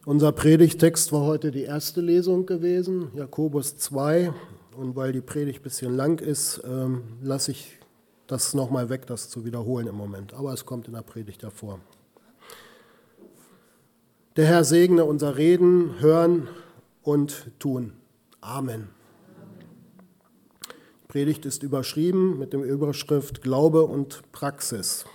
Unser Predigtext war heute die erste Lesung gewesen, Jakobus 2. Und weil die Predigt ein bisschen lang ist, lasse ich das nochmal weg, das zu wiederholen im Moment. Aber es kommt in der Predigt davor. Der Herr segne unser Reden, Hören und Tun. Amen. Die Predigt ist überschrieben mit der Überschrift Glaube und Praxis.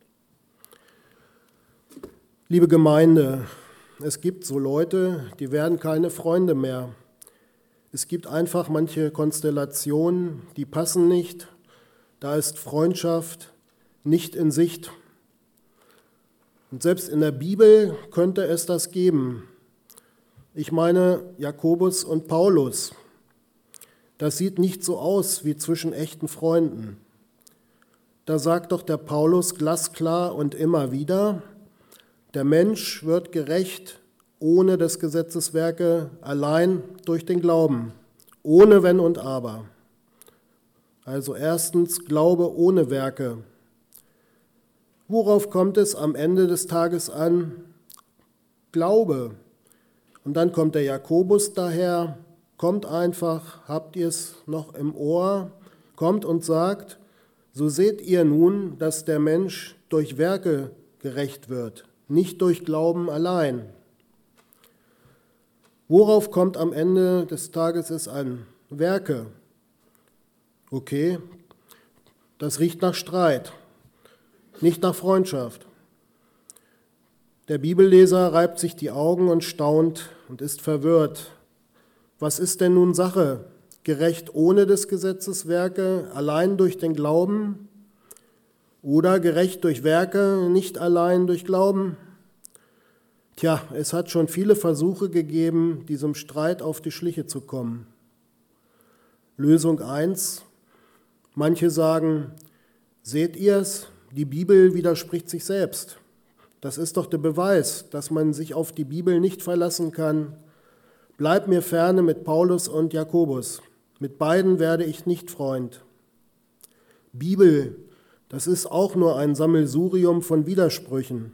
Liebe Gemeinde, es gibt so Leute, die werden keine Freunde mehr. Es gibt einfach manche Konstellationen, die passen nicht. Da ist Freundschaft nicht in Sicht. Und selbst in der Bibel könnte es das geben. Ich meine Jakobus und Paulus. Das sieht nicht so aus wie zwischen echten Freunden. Da sagt doch der Paulus glasklar und immer wieder: Der Mensch wird gerecht ohne des Gesetzes Werke, allein durch den Glauben, ohne Wenn und Aber. Also erstens Glaube ohne Werke. Worauf kommt es am Ende des Tages an? Glaube. Und dann kommt der Jakobus daher, kommt einfach, habt ihr es noch im Ohr, kommt und sagt: So seht ihr nun, dass der Mensch durch Werke gerecht wird, nicht durch Glauben allein. Worauf kommt am Ende des Tages es an? Werke. Okay, das riecht nach Streit, nicht nach Freundschaft. Der Bibelleser reibt sich die Augen und staunt und ist verwirrt. Was ist denn nun Sache? Gerecht ohne des Gesetzes Werke, allein durch den Glauben? Oder gerecht durch Werke, nicht allein durch Glauben? Tja, es hat schon viele Versuche gegeben, diesem Streit auf die Schliche zu kommen. Lösung 1. Manche sagen: Seht ihr's, die Bibel widerspricht sich selbst. Das ist doch der Beweis, dass man sich auf die Bibel nicht verlassen kann. Bleib mir ferne mit Paulus und Jakobus. Mit beiden werde ich nicht Freund. Bibel, das ist auch nur ein Sammelsurium von Widersprüchen.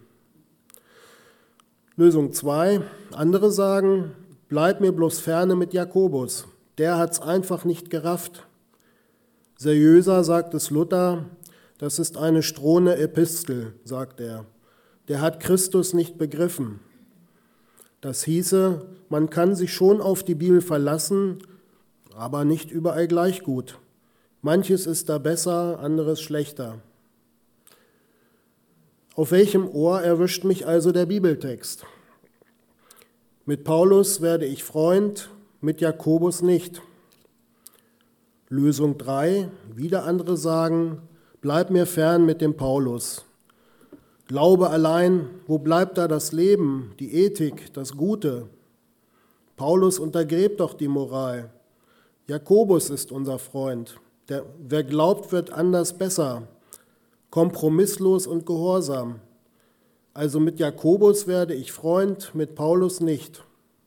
Lösung 2. Andere sagen: Bleib mir bloß ferne mit Jakobus. Der hat's einfach nicht gerafft. Seriöser sagt es Luther: Das ist eine strohende Epistel, sagt er. Der hat Christus nicht begriffen. Das hieße, man kann sich schon auf die Bibel verlassen, aber nicht überall gleich gut. Manches ist da besser, anderes schlechter. Auf welchem Ohr erwischt mich also der Bibeltext? Mit Paulus werde ich Freund, mit Jakobus nicht. Lösung 3, wieder andere sagen: Bleib mir fern mit dem Paulus. Glaube allein, wo bleibt da das Leben, die Ethik, das Gute? Paulus untergräbt doch die Moral. Jakobus ist unser Freund. Wer glaubt, wird anders besser. Kompromisslos und gehorsam. Also mit Jakobus werde ich Freund, mit Paulus nicht.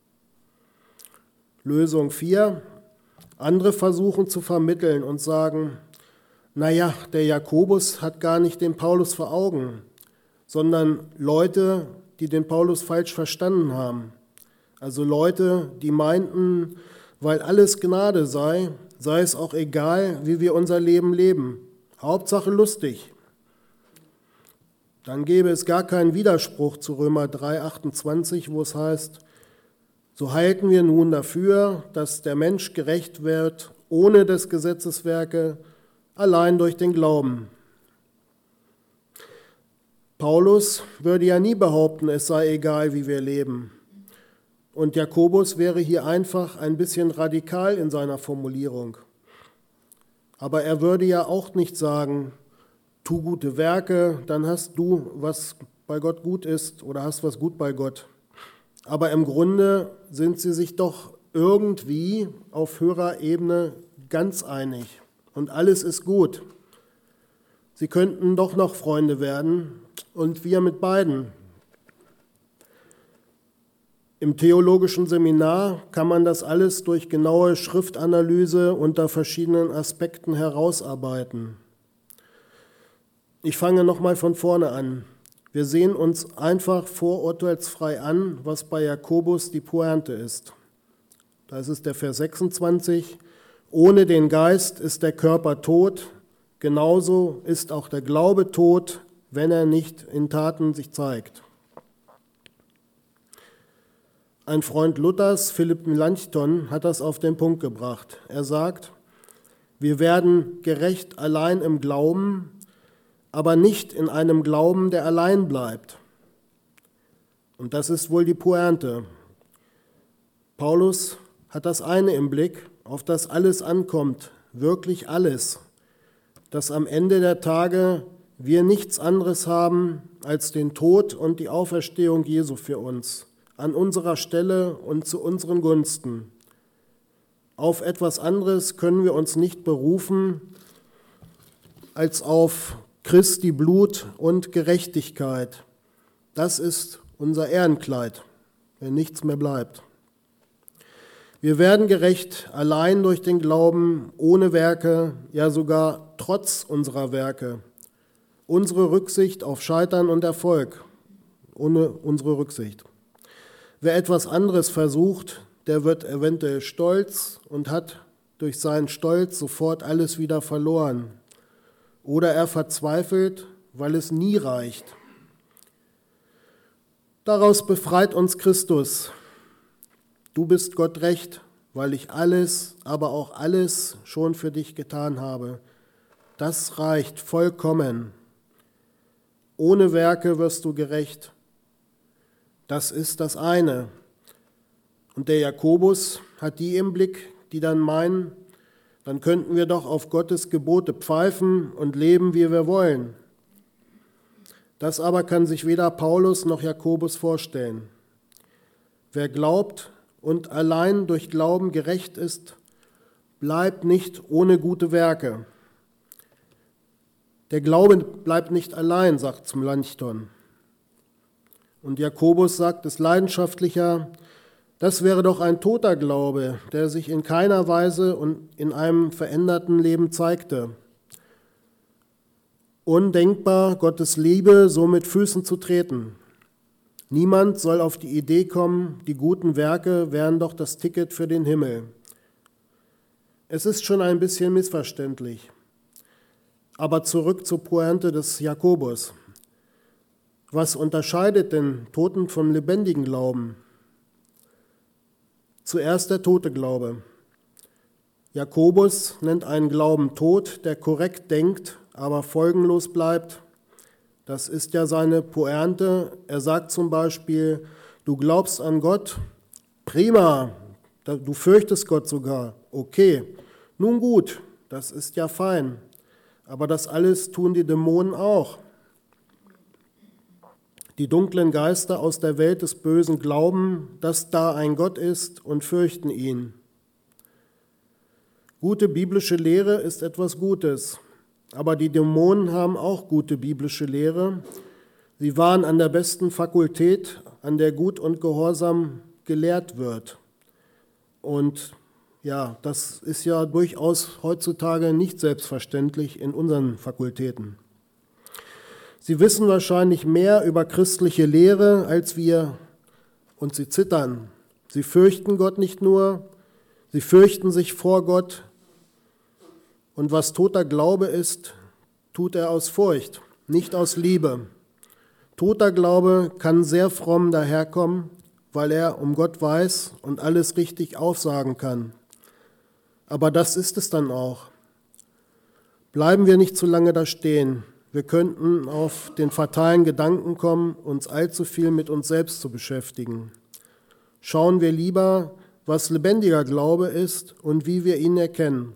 Lösung 4. Andere versuchen zu vermitteln und sagen: Naja, der Jakobus hat gar nicht den Paulus vor Augen, sondern Leute, die den Paulus falsch verstanden haben. Also Leute, die meinten, weil alles Gnade sei, sei es auch egal, wie wir unser Leben leben. Hauptsache lustig. Dann gäbe es gar keinen Widerspruch zu Römer 3,28, wo es heißt: So halten wir nun dafür, dass der Mensch gerecht wird, ohne des Gesetzes Werke, allein durch den Glauben. Paulus würde ja nie behaupten, es sei egal, wie wir leben. Und Jakobus wäre hier einfach ein bisschen radikal in seiner Formulierung. Aber er würde ja auch nicht sagen: Tu gute Werke, dann hast du, was bei Gott gut ist, oder hast was gut bei Gott. Aber im Grunde sind sie sich doch irgendwie auf höherer Ebene ganz einig. Und alles ist gut. Sie könnten doch noch Freunde werden und wir mit beiden. Im theologischen Seminar kann man das alles durch genaue Schriftanalyse unter verschiedenen Aspekten herausarbeiten. Ich fange nochmal von vorne an. Wir sehen uns einfach vorurteilsfrei an, was bei Jakobus die Pointe ist. Da ist es der Vers 26. Ohne den Geist ist der Körper tot, genauso ist auch der Glaube tot, wenn er nicht in Taten sich zeigt. Ein Freund Luthers, Philipp Melanchthon, hat das auf den Punkt gebracht. Er sagt, wir werden gerecht allein im Glauben, aber nicht in einem Glauben, der allein bleibt. Und das ist wohl die Pointe. Paulus hat das eine im Blick, auf das alles ankommt, wirklich alles, dass am Ende der Tage wir nichts anderes haben als den Tod und die Auferstehung Jesu für uns, an unserer Stelle und zu unseren Gunsten. Auf etwas anderes können wir uns nicht berufen als auf Christi Blut und Gerechtigkeit. Das ist unser Ehrenkleid, wenn nichts mehr bleibt. Wir werden gerecht allein durch den Glauben, ohne Werke, ja sogar trotz unserer Werke. Unsere Rücksicht auf Scheitern und Erfolg, ohne unsere Rücksicht. Wer etwas anderes versucht, der wird eventuell stolz und hat durch seinen Stolz sofort alles wieder verloren. Oder er verzweifelt, weil es nie reicht. Daraus befreit uns Christus. Du bist Gott recht, weil ich alles, aber auch alles schon für dich getan habe. Das reicht vollkommen. Ohne Werke wirst du gerecht. Das ist das eine. Und der Jakobus hat die im Blick, die dann meinen, dann könnten wir doch auf Gottes Gebote pfeifen und leben, wie wir wollen. Das aber kann sich weder Paulus noch Jakobus vorstellen. Wer glaubt und allein durch Glauben gerecht ist, bleibt nicht ohne gute Werke. Der Glaube bleibt nicht allein, sagt Melanchthon. Und Jakobus sagt es leidenschaftlicher, das wäre doch ein toter Glaube, der sich in keiner Weise und in einem veränderten Leben zeigte. Undenkbar, Gottes Liebe so mit Füßen zu treten. Niemand soll auf die Idee kommen, die guten Werke wären doch das Ticket für den Himmel. Es ist schon ein bisschen missverständlich. Aber zurück zur Pointe des Jakobus. Was unterscheidet den Toten vom lebendigen Glauben? Zuerst der tote Glaube. Jakobus nennt einen Glauben tot, der korrekt denkt, aber folgenlos bleibt. Das ist ja seine Pointe. Er sagt zum Beispiel, du glaubst an Gott, prima, du fürchtest Gott sogar, okay, nun gut, das ist ja fein, aber das alles tun die Dämonen auch. Die dunklen Geister aus der Welt des Bösen glauben, dass da ein Gott ist und fürchten ihn. Gute biblische Lehre ist etwas Gutes, aber die Dämonen haben auch gute biblische Lehre. Sie waren an der besten Fakultät, an der Gut und Gehorsam gelehrt wird. Und ja, das ist ja durchaus heutzutage nicht selbstverständlich in unseren Fakultäten. Sie wissen wahrscheinlich mehr über christliche Lehre als wir und sie zittern. Sie fürchten Gott nicht nur, sie fürchten sich vor Gott. Und was toter Glaube ist, tut er aus Furcht, nicht aus Liebe. Toter Glaube kann sehr fromm daherkommen, weil er um Gott weiß und alles richtig aufsagen kann. Aber das ist es dann auch. Bleiben wir nicht zu lange da stehen. Wir könnten auf den fatalen Gedanken kommen, uns allzu viel mit uns selbst zu beschäftigen. Schauen wir lieber, was lebendiger Glaube ist und wie wir ihn erkennen.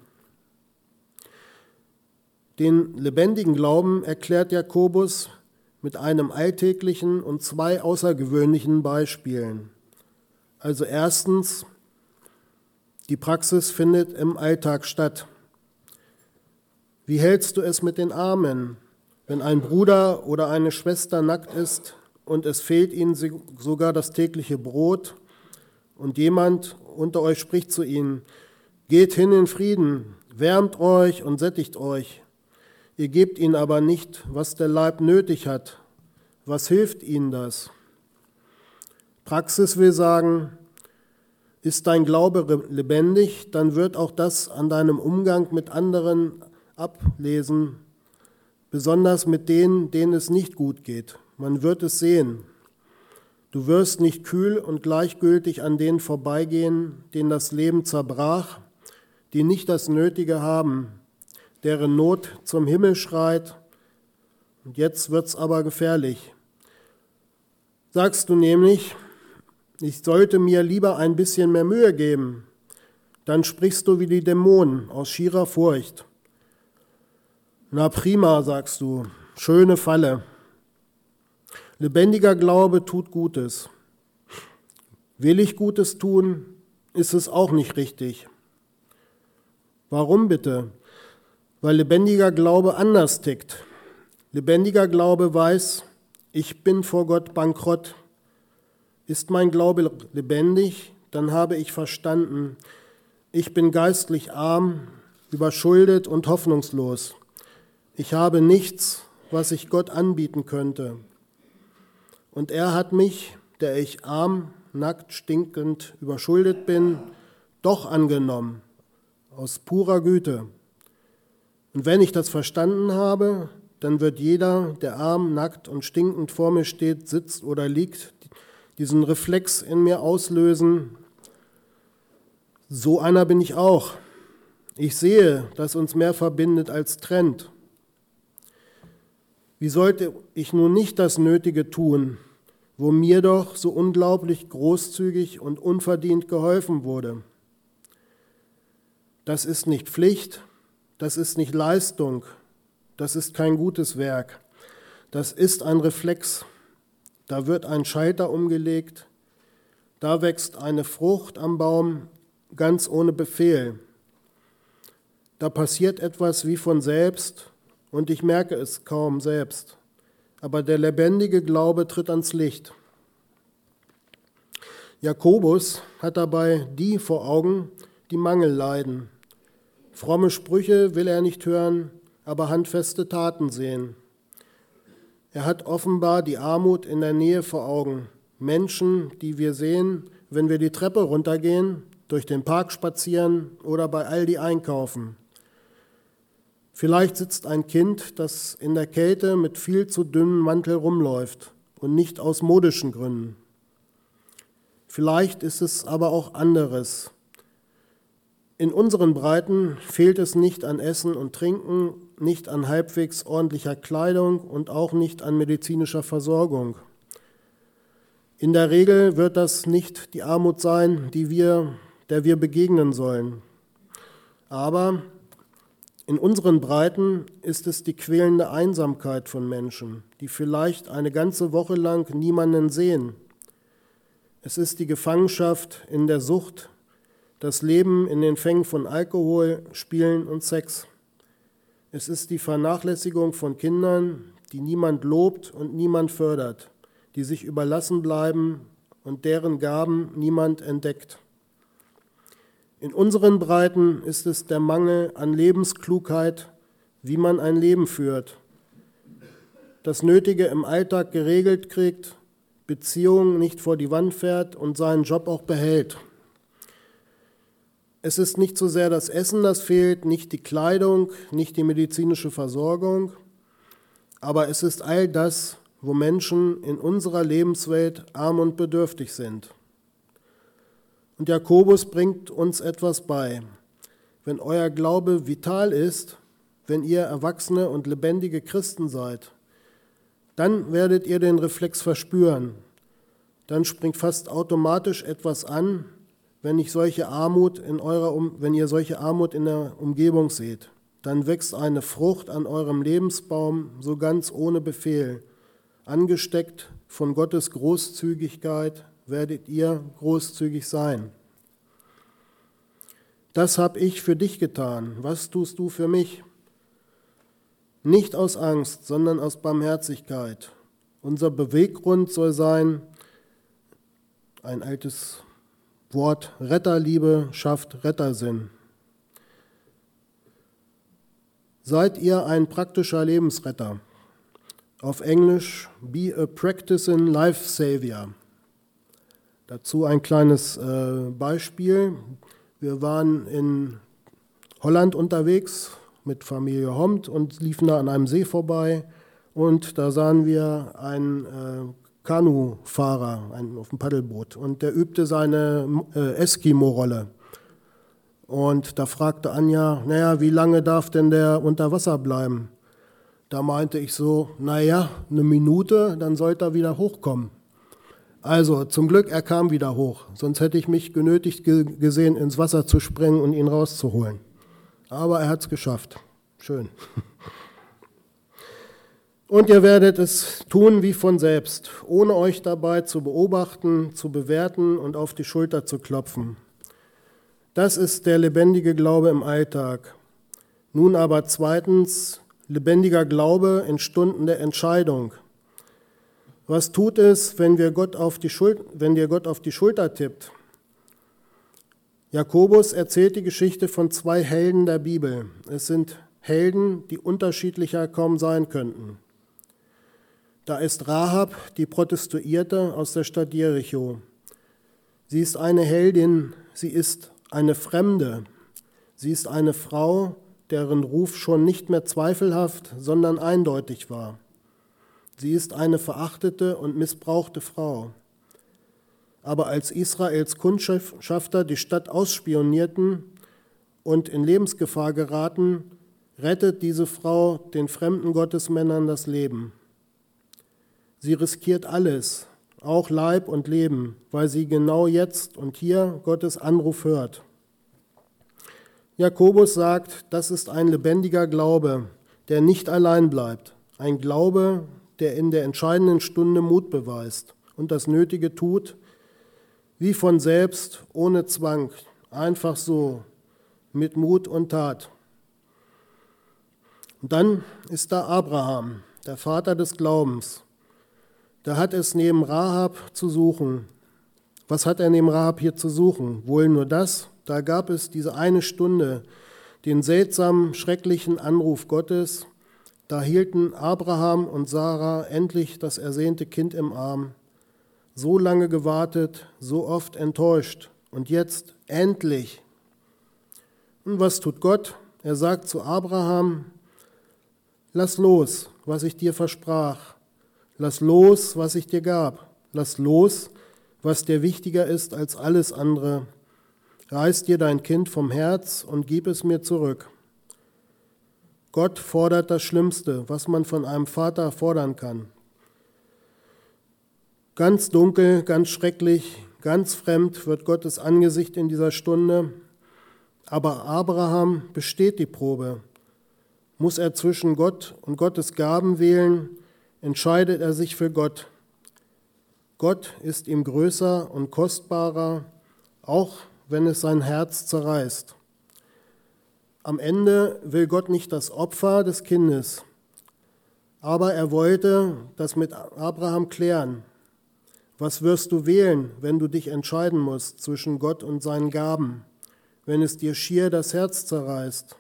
Den lebendigen Glauben erklärt Jakobus mit einem alltäglichen und zwei außergewöhnlichen Beispielen. Also erstens, die Praxis findet im Alltag statt. Wie hältst du es mit den Armen, wenn ein Bruder oder eine Schwester nackt ist und es fehlt ihnen sogar das tägliche Brot und jemand unter euch spricht zu ihnen, geht hin in Frieden, wärmt euch und sättigt euch. Ihr gebt ihnen aber nicht, was der Leib nötig hat. Was hilft ihnen das? Praxis will sagen, ist dein Glaube lebendig, dann wird auch das an deinem Umgang mit anderen ablesen, besonders mit denen, denen es nicht gut geht. Man wird es sehen. Du wirst nicht kühl und gleichgültig an denen vorbeigehen, denen das Leben zerbrach, die nicht das Nötige haben, deren Not zum Himmel schreit. Und jetzt wird's aber gefährlich. Sagst du nämlich, ich sollte mir lieber ein bisschen mehr Mühe geben, dann sprichst du wie die Dämonen aus schierer Furcht. Na prima, sagst du, schöne Falle. Lebendiger Glaube tut Gutes. Will ich Gutes tun, ist es auch nicht richtig. Warum bitte? Weil lebendiger Glaube anders tickt. Lebendiger Glaube weiß, ich bin vor Gott bankrott. Ist mein Glaube lebendig, dann habe ich verstanden, ich bin geistlich arm, überschuldet und hoffnungslos. Ich habe nichts, was ich Gott anbieten könnte. Und er hat mich, der ich arm, nackt, stinkend, überschuldet bin, doch angenommen, aus purer Güte. Und wenn ich das verstanden habe, dann wird jeder, der arm, nackt und stinkend vor mir steht, sitzt oder liegt, diesen Reflex in mir auslösen. So einer bin ich auch. Ich sehe, dass uns mehr verbindet als trennt. Wie sollte ich nun nicht das Nötige tun, wo mir doch so unglaublich großzügig und unverdient geholfen wurde? Das ist nicht Pflicht, das ist nicht Leistung, das ist kein gutes Werk, das ist ein Reflex. Da wird ein Schalter umgelegt, da wächst eine Frucht am Baum, ganz ohne Befehl. Da passiert etwas wie von selbst und ich merke es kaum selbst. Aber der lebendige Glaube tritt ans Licht. Jakobus hat dabei die vor Augen, die Mangel leiden. Fromme Sprüche will er nicht hören, aber handfeste Taten sehen. Er hat offenbar die Armut in der Nähe vor Augen. Menschen, die wir sehen, wenn wir die Treppe runtergehen, durch den Park spazieren oder bei Aldi einkaufen. Vielleicht sitzt ein Kind, das in der Kälte mit viel zu dünnem Mantel rumläuft und nicht aus modischen Gründen. Vielleicht ist es aber auch anderes. In unseren Breiten fehlt es nicht an Essen und Trinken, nicht an halbwegs ordentlicher Kleidung und auch nicht an medizinischer Versorgung. In der Regel wird das nicht die Armut sein, der wir begegnen sollen. Aber in unseren Breiten ist es die quälende Einsamkeit von Menschen, die vielleicht eine ganze Woche lang niemanden sehen. Es ist die Gefangenschaft in der Sucht, das Leben in den Fängen von Alkohol, Spielen und Sex. Es ist die Vernachlässigung von Kindern, die niemand lobt und niemand fördert, die sich überlassen bleiben und deren Gaben niemand entdeckt. In unseren Breiten ist es der Mangel an Lebensklugheit, wie man ein Leben führt, das Nötige im Alltag geregelt kriegt, Beziehungen nicht vor die Wand fährt und seinen Job auch behält. Es ist nicht so sehr das Essen, das fehlt, nicht die Kleidung, nicht die medizinische Versorgung, aber es ist all das, wo Menschen in unserer Lebenswelt arm und bedürftig sind. Und Jakobus bringt uns etwas bei. Wenn euer Glaube vital ist, wenn ihr erwachsene und lebendige Christen seid, dann werdet ihr den Reflex verspüren. Dann springt fast automatisch etwas an, wenn ihr solche Armut in der Umgebung seht. Dann wächst eine Frucht an eurem Lebensbaum, so ganz ohne Befehl. Angesteckt von Gottes Großzügigkeit werdet ihr großzügig sein. Das habe ich für dich getan. Was tust du für mich? Nicht aus Angst, sondern aus Barmherzigkeit. Unser Beweggrund soll sein, ein altes Wort, Retterliebe schafft Rettersinn. Seid ihr ein praktischer Lebensretter? Auf Englisch, be a practicing life savior. Dazu ein kleines Beispiel. Wir waren in Holland unterwegs mit Familie Homt und liefen da an einem See vorbei und da sahen wir einen Kanufahrer auf dem Paddelboot und der übte seine Eskimo-Rolle. Und da fragte Anja, naja, wie lange darf denn der unter Wasser bleiben? Da meinte ich so, naja, 1 Minute, dann sollte er wieder hochkommen. Also zum Glück, er kam wieder hoch, sonst hätte ich mich genötigt gesehen, ins Wasser zu springen und ihn rauszuholen. Aber er hat es geschafft. Schön. Und ihr werdet es tun wie von selbst, ohne euch dabei zu beobachten, zu bewerten und auf die Schulter zu klopfen. Das ist der lebendige Glaube im Alltag. Nun aber zweitens, lebendiger Glaube in Stunden der Entscheidung. Was tut es, wenn dir Gott auf die Schulter tippt? Jakobus erzählt die Geschichte von 2 Helden der Bibel. Es sind Helden, die unterschiedlicher kaum sein könnten. Da ist Rahab, die Prostituierte aus der Stadt Jericho. Sie ist eine Heldin, sie ist eine Fremde. Sie ist eine Frau, deren Ruf schon nicht mehr zweifelhaft, sondern eindeutig war. Sie ist eine verachtete und missbrauchte Frau. Aber als Israels Kundschafter die Stadt ausspionierten und in Lebensgefahr geraten, rettet diese Frau den fremden Gottesmännern das Leben. Sie riskiert alles, auch Leib und Leben, weil sie genau jetzt und hier Gottes Anruf hört. Jakobus sagt, das ist ein lebendiger Glaube, der nicht allein bleibt. Ein Glaube, der in der entscheidenden Stunde Mut beweist und das Nötige tut, wie von selbst, ohne Zwang, einfach so, mit Mut und Tat. Und dann ist da Abraham, der Vater des Glaubens. Der hat es neben Rahab zu suchen. Was hat er neben Rahab hier zu suchen? Wohl nur das, da gab es diese eine Stunde, den seltsamen, schrecklichen Anruf Gottes. Da hielten Abraham und Sarah endlich das ersehnte Kind im Arm. So lange gewartet, so oft enttäuscht und jetzt endlich. Und was tut Gott? Er sagt zu Abraham, lass los, was ich dir versprach. Lass los, was ich dir gab. Lass los, was dir wichtiger ist als alles andere. Reiß dir dein Kind vom Herz und gib es mir zurück. Gott fordert das Schlimmste, was man von einem Vater fordern kann. Ganz dunkel, ganz schrecklich, ganz fremd wird Gottes Angesicht in dieser Stunde. Aber Abraham besteht die Probe. Muss er zwischen Gott und Gottes Gaben wählen, entscheidet er sich für Gott. Gott ist ihm größer und kostbarer, auch wenn es sein Herz zerreißt. Am Ende will Gott nicht das Opfer des Kindes, aber er wollte das mit Abraham klären. Was wirst du wählen, wenn du dich entscheiden musst zwischen Gott und seinen Gaben, wenn es dir schier das Herz zerreißt?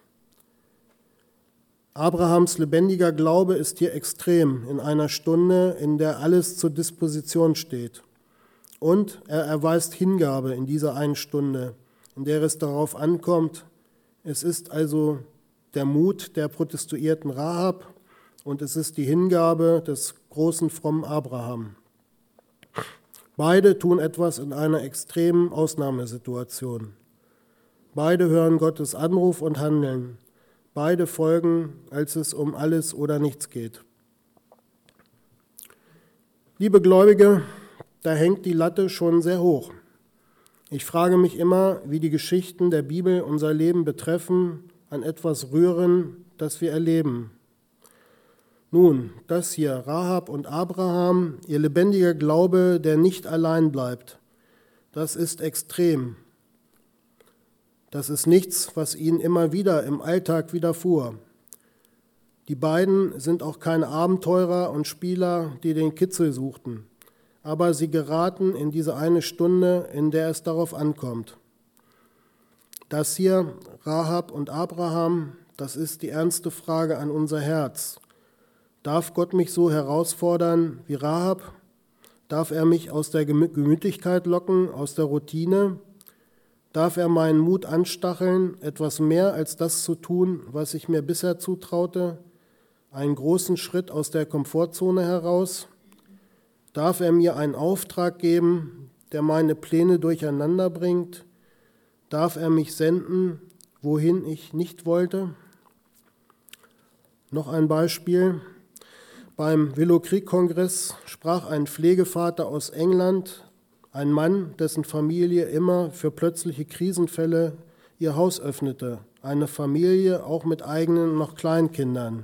Abrahams lebendiger Glaube ist hier extrem in einer Stunde, in der alles zur Disposition steht. Und er erweist Hingabe in dieser einen Stunde, in der es darauf ankommt. Es ist also der Mut der protestuierten Rahab und es ist die Hingabe des großen, frommen Abraham. Beide tun etwas in einer extremen Ausnahmesituation. Beide hören Gottes Anruf und handeln. Beide folgen, als es um alles oder nichts geht. Liebe Gläubige, da hängt die Latte schon sehr hoch. Ich frage mich immer, wie die Geschichten der Bibel unser Leben betreffen, an etwas rühren, das wir erleben. Nun, das hier, Rahab und Abraham, ihr lebendiger Glaube, der nicht allein bleibt, das ist extrem. Das ist nichts, was ihnen immer wieder im Alltag widerfuhr. Die beiden sind auch keine Abenteurer und Spieler, die den Kitzel suchten, aber sie geraten in diese eine Stunde, in der es darauf ankommt. Das hier, Rahab und Abraham, das ist die ernste Frage an unser Herz. Darf Gott mich so herausfordern wie Rahab? Darf er mich aus der Gemütlichkeit locken, aus der Routine? Darf er meinen Mut anstacheln, etwas mehr als das zu tun, was ich mir bisher zutraute? Einen großen Schritt aus der Komfortzone heraus? Darf er mir einen Auftrag geben, der meine Pläne durcheinander bringt? Darf er mich senden, wohin ich nicht wollte? Noch ein Beispiel. Beim Willow Creek Kongress sprach ein Pflegevater aus England, ein Mann, dessen Familie immer für plötzliche Krisenfälle ihr Haus öffnete. Eine Familie auch mit eigenen noch Kleinkindern.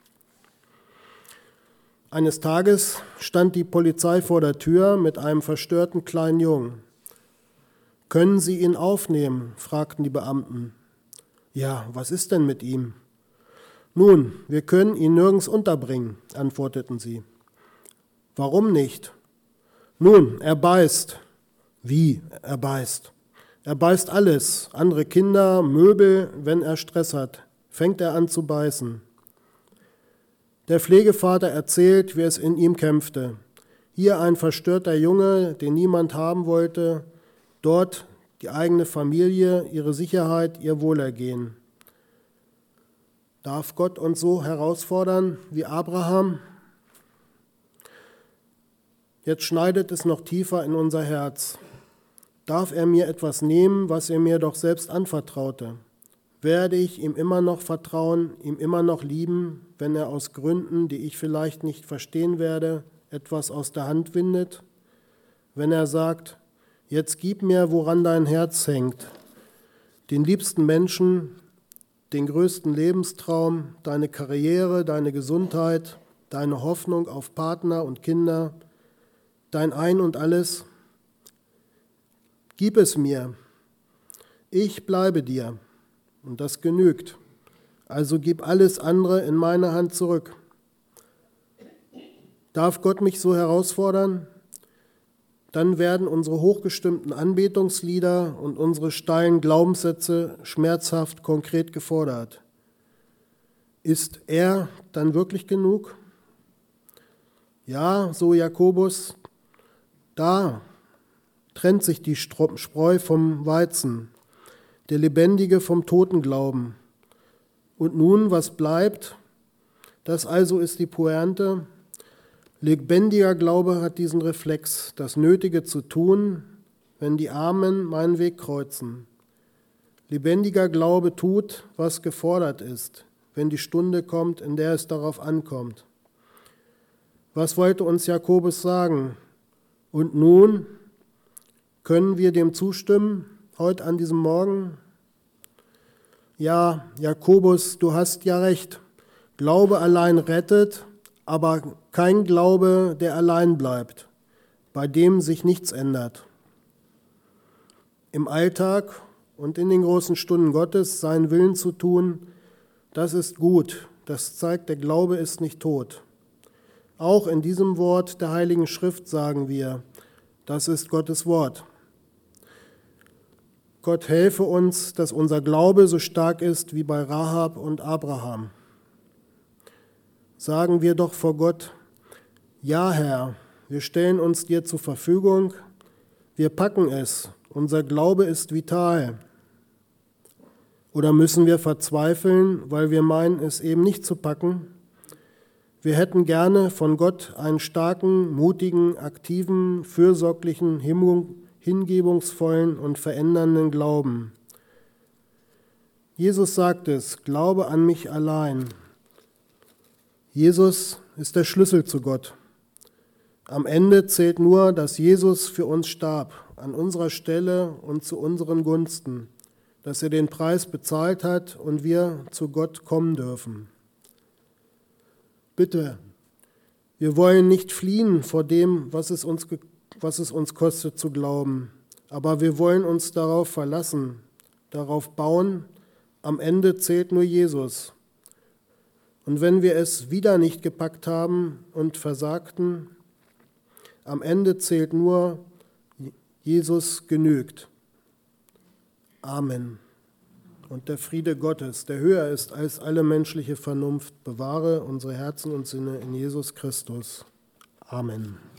Eines Tages stand die Polizei vor der Tür mit einem verstörten kleinen Jungen. »Können Sie ihn aufnehmen?« fragten die Beamten. »Ja, was ist denn mit ihm?« »Nun, wir können ihn nirgends unterbringen«, antworteten sie. »Warum nicht?« »Nun, er beißt.« »Wie, er beißt?« »Er beißt alles, andere Kinder, Möbel, wenn er Stress hat, fängt er an zu beißen.« Der Pflegevater erzählt, wie es in ihm kämpfte. Hier ein verstörter Junge, den niemand haben wollte, dort die eigene Familie, ihre Sicherheit, ihr Wohlergehen. Darf Gott uns so herausfordern wie Abraham? Jetzt schneidet es noch tiefer in unser Herz. Darf er mir etwas nehmen, was er mir doch selbst anvertraute? Werde ich ihm immer noch vertrauen, ihm immer noch lieben, wenn er aus Gründen, die ich vielleicht nicht verstehen werde, etwas aus der Hand windet? Wenn er sagt, jetzt gib mir, woran dein Herz hängt, den liebsten Menschen, den größten Lebenstraum, deine Karriere, deine Gesundheit, deine Hoffnung auf Partner und Kinder, dein Ein und alles. Gib es mir. Ich bleibe dir. Und das genügt. Also gib alles andere in meine Hand zurück. Darf Gott mich so herausfordern? Dann werden unsere hochgestimmten Anbetungslieder und unsere steilen Glaubenssätze schmerzhaft konkret gefordert. Ist er dann wirklich genug? Ja, so Jakobus, da trennt sich die Spreu vom Weizen, der Lebendige vom Totenglauben. Und nun, was bleibt? Das also ist die Pointe. Lebendiger Glaube hat diesen Reflex, das Nötige zu tun, wenn die Armen meinen Weg kreuzen. Lebendiger Glaube tut, was gefordert ist, wenn die Stunde kommt, in der es darauf ankommt. Was wollte uns Jakobus sagen? Und nun, können wir dem zustimmen, heute an diesem Morgen? Ja, Jakobus, du hast ja recht. Glaube allein rettet, aber kein Glaube, der allein bleibt, bei dem sich nichts ändert. Im Alltag und in den großen Stunden Gottes seinen Willen zu tun, das ist gut. Das zeigt, der Glaube ist nicht tot. Auch in diesem Wort der Heiligen Schrift sagen wir, das ist Gottes Wort. Gott helfe uns, dass unser Glaube so stark ist wie bei Rahab und Abraham. Sagen wir doch vor Gott, ja Herr, wir stellen uns dir zur Verfügung, wir packen es, unser Glaube ist vital. Oder müssen wir verzweifeln, weil wir meinen, es eben nicht zu packen? Wir hätten gerne von Gott einen starken, mutigen, aktiven, fürsorglichen, hingebungsvollen und verändernden Glauben. Jesus sagt es, glaube an mich allein. Jesus ist der Schlüssel zu Gott. Am Ende zählt nur, dass Jesus für uns starb, an unserer Stelle und zu unseren Gunsten, dass er den Preis bezahlt hat und wir zu Gott kommen dürfen. Bitte, wir wollen nicht fliehen vor dem, was es uns kostet zu glauben, aber wir wollen uns darauf verlassen, darauf bauen, am Ende zählt nur Jesus. Und wenn wir es wieder nicht gepackt haben und versagten, am Ende zählt nur, Jesus genügt. Amen. und der Friede Gottes, der höher ist als alle menschliche Vernunft, bewahre unsere Herzen und Sinne in Jesus Christus. Amen.